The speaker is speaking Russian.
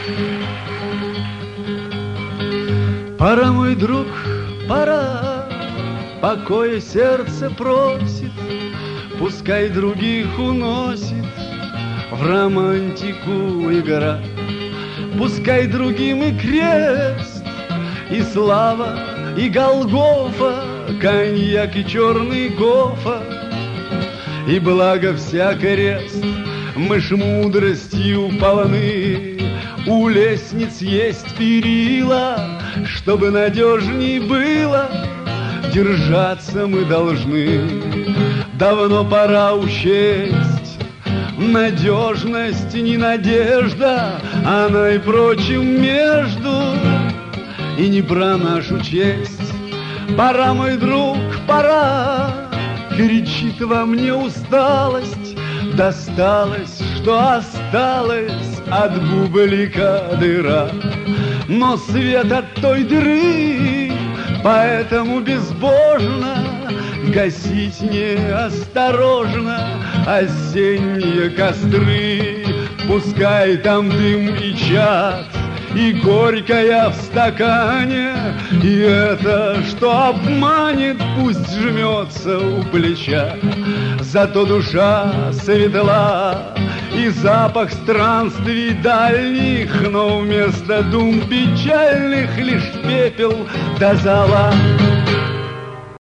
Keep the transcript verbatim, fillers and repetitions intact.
Пора, мой друг, пора, покоя сердце просит, пускай других уносит в романтику игра. Пускай другим и крест, и слава, и Голгофа, коньяк и черный гофа, и благо всякий рест. Мы ж мудростью полны, у лестниц есть перила, чтобы надежней было, держаться мы должны. Давно пора учесть, надежность не надежда, она и прочим между, и не про нашу честь. Пора, мой друг, пора, кричит во мне усталость, досталось, что осталось от бублика дыра. Но свет от той дыры, поэтому безбожно гасить неосторожно осенние костры. Пускай там дым и чад, и горькая в стакане, и это, что обманет, пусть жмется у плеча. Зато душа светла, и запах странствий дальних, но вместо дум печальных лишь пепел до зола.